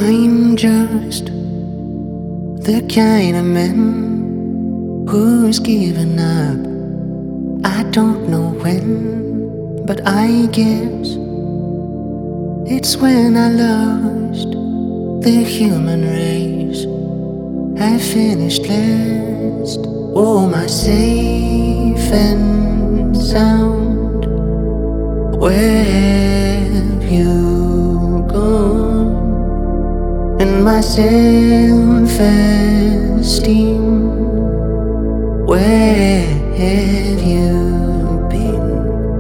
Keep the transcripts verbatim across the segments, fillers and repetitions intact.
I'm just the kind of man who's given up. I don't know when, but I guess it's when I lost the human race. I finished last. Oh, my safe and sound. Where have you gone? And my self-esteem, where have you been?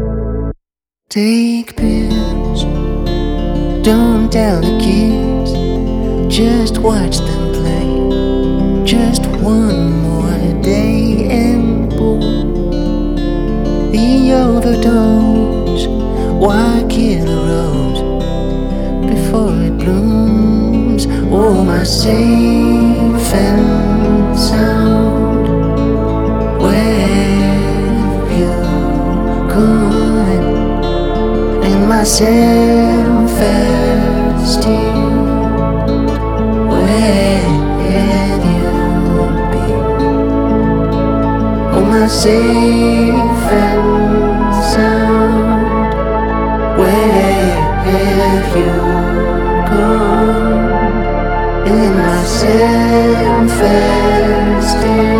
Take pills, don't tell the kids, just watch them play. Just one more day and boom, the overdose. Why kill a rose before it blooms? Oh, my safe and sound, where have you gone? And my self-esteem, where have you been? Oh, my safe and sound, where have you gone? In my self-esteem.